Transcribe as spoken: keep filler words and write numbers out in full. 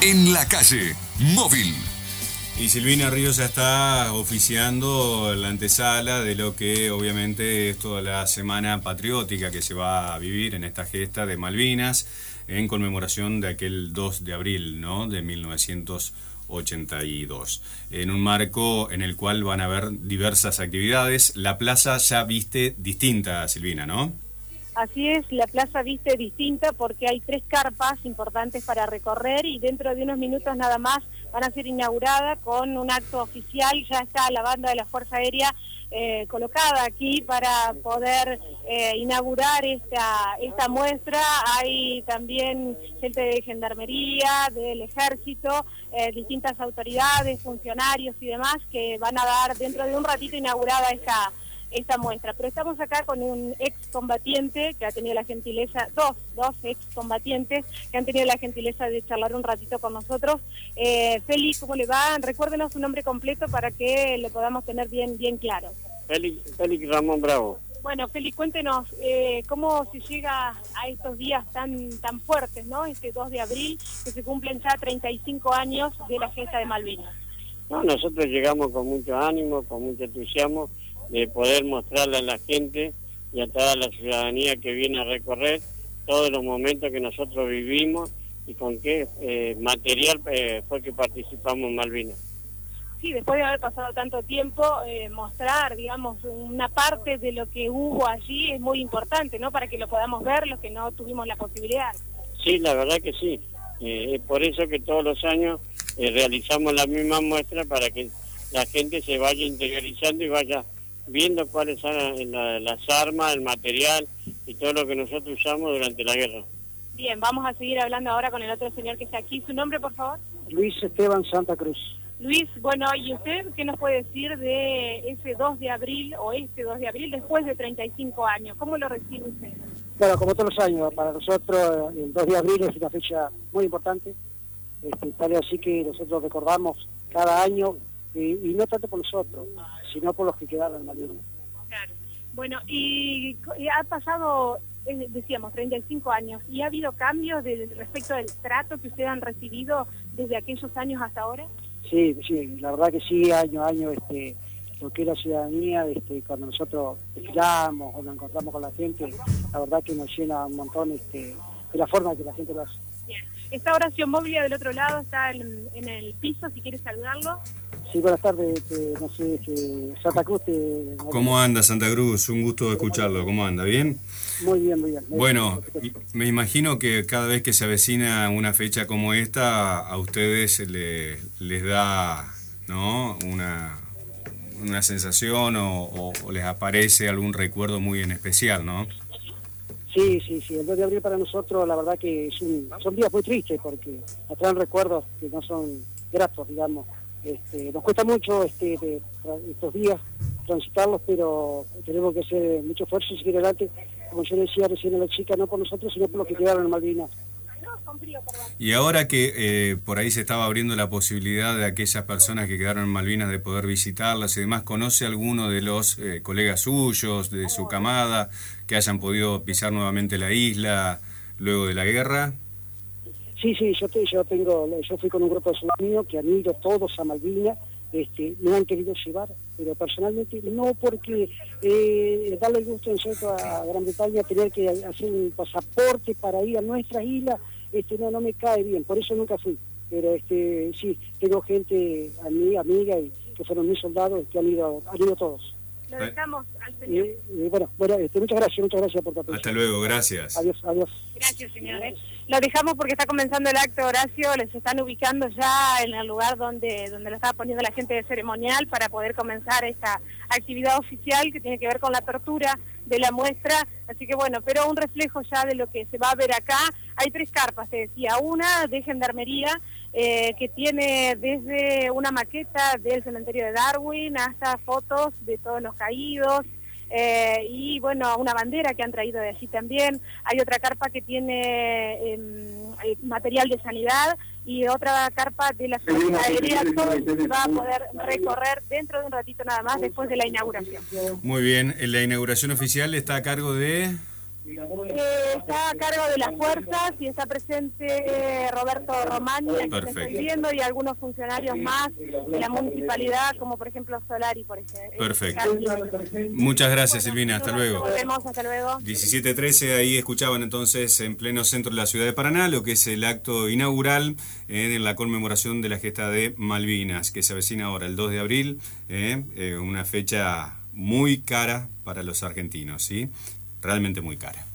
En la calle, móvil. Y Silvina Ríos ya está oficiando la antesala de lo que obviamente es toda la semana patriótica que se va a vivir en esta gesta de Malvinas en conmemoración de aquel dos de abril, ¿no?, de mil novecientos ochenta y dos, en un marco en el cual van a haber diversas actividades. La plaza ya viste distinta, Silvina, ¿no? Así es, la plaza viste distinta porque hay tres carpas importantes para recorrer y dentro de unos minutos nada más van a ser inauguradas con un acto oficial. Ya está la banda de la Fuerza Aérea eh, colocada aquí para poder eh, inaugurar esta, esta muestra. Hay también gente de Gendarmería, del Ejército, eh, distintas autoridades, funcionarios y demás que van a dar dentro de un ratito inaugurada esta esta muestra, pero estamos acá con un excombatiente que ha tenido la gentileza, dos, dos excombatientes que han tenido la gentileza de charlar un ratito con nosotros. Eh, Félix, ¿cómo le va? Recuérdenos su nombre completo para que lo podamos tener bien, bien claro. Félix, Félix Ramón Bravo. Bueno, Félix, cuéntenos eh, cómo se llega a estos días tan, tan fuertes, ¿no? Este dos de abril, que se cumplen ya treinta y cinco años de la gesta de Malvinas. No, nosotros llegamos con mucho ánimo, con mucho entusiasmo, de poder mostrarle a la gente y a toda la ciudadanía que viene a recorrer todos los momentos que nosotros vivimos y con qué eh, material eh, fue que participamos en Malvinas. Sí, después de haber pasado tanto tiempo, eh, mostrar, digamos, una parte de lo que hubo allí es muy importante, ¿no? Para que lo podamos ver los que no tuvimos la posibilidad. Sí, la verdad que sí. Eh, es por eso que todos los años eh, realizamos la misma muestra para que la gente se vaya interiorizando y vaya viendo cuáles son la, las armas, el material y todo lo que nosotros usamos durante la guerra. Bien, vamos a seguir hablando ahora con el otro señor que está aquí. ¿Su nombre, por favor? Luis Esteban Santa Cruz. Luis, bueno, ¿y usted qué nos puede decir de ese dos de abril o este dos de abril después de treinta y cinco años? ¿Cómo lo recibe usted? Bueno, como todos los años, para nosotros el dos de abril es una fecha muy importante, este, tal así que nosotros recordamos cada año, y, y no tanto por nosotros, sino por los que quedaron en Malvinas. Claro. Bueno, y, y ha pasado, eh, decíamos, treinta y cinco años, ¿y ha habido cambios de, respecto del trato que ustedes han recibido desde aquellos años hasta ahora? Sí, sí, la verdad que sí, año a año, este, lo que es la ciudadanía, este, cuando nosotros desfilamos o nos encontramos con la gente, la verdad que nos llena un montón este, de la forma que la gente lo hace. Bien. Esta oración móvil del otro lado está en, en el piso, si quieres saludarlo. Sí, buenas tardes, este, no sé, este, Santa Cruz. Te... ¿Cómo anda, Santa Cruz? Un gusto escucharlo. ¿Cómo anda? ¿Bien? Muy bien, muy bien. Muy bueno, bien. Me imagino que cada vez que se avecina una fecha como esta, a ustedes le, les da, ¿no?, una, una sensación o, o, o les aparece algún recuerdo muy en especial, ¿no? Sí, sí, sí. El dos de abril para nosotros, la verdad que es un, son días muy tristes porque nos traen recuerdos que no son gratos, digamos. Este, nos cuesta mucho este, de, estos días transitarlos, pero tenemos que hacer mucho esfuerzo y seguir adelante, como yo decía recién a la chica, no por nosotros, sino por los que quedaron en Malvinas. Y ahora que eh, por ahí se estaba abriendo la posibilidad de aquellas personas que quedaron en Malvinas de poder visitarlas y demás, ¿conoce alguno de los eh, colegas suyos, de su camada, que hayan podido pisar nuevamente la isla luego de la guerra? Sí, sí, yo, te, yo tengo, yo fui con un grupo de amigos que han ido todos a Malvinas, este, me han querido llevar, pero personalmente no, porque eh, darle el gusto en cierto a Gran Bretaña, tener que hacer un pasaporte para ir a nuestra isla, este, no, no me cae bien, por eso nunca fui. Pero este, sí, tengo gente, amiga, amiga, y que fueron mis soldados, que han ido, han ido todos. Lo dejamos al señor. Eh, eh, bueno, bueno este, muchas gracias, muchas gracias por tu atención. Hasta luego, gracias. Adiós, adiós. Gracias, señores. Lo dejamos porque está comenzando el acto, Horacio, les están ubicando ya en el lugar donde, donde lo estaba poniendo la gente de ceremonial para poder comenzar esta actividad oficial que tiene que ver con la apertura de la muestra, así que bueno, pero un reflejo ya de lo que se va a ver acá. Hay tres carpas, te decía, una de Gendarmería, eh, que tiene desde una maqueta del cementerio de Darwin hasta fotos de todos los caídos, eh, y bueno, una bandera que han traído de allí también. Hay otra carpa que tiene eh, material de sanidad y otra carpa de la Fuerza Aérea. Todo se va a poder recorrer dentro de un ratito nada más después de la inauguración. Muy bien, la inauguración oficial está a cargo de... Eh, está a cargo de las fuerzas y está presente eh, Roberto Romani, a quien estoy viendo, y algunos funcionarios más de la municipalidad, como por ejemplo Solari, por ejemplo. Perfecto. Muchas gracias, Silvina. Hasta luego. Nos vemos, hasta luego. diecisiete trece, ahí escuchaban entonces en pleno centro de la ciudad de Paraná lo que es el acto inaugural en la conmemoración de la gesta de Malvinas, que se avecina ahora el dos de abril, eh, eh, una fecha muy cara para los argentinos, ¿sí? Realmente muy cara.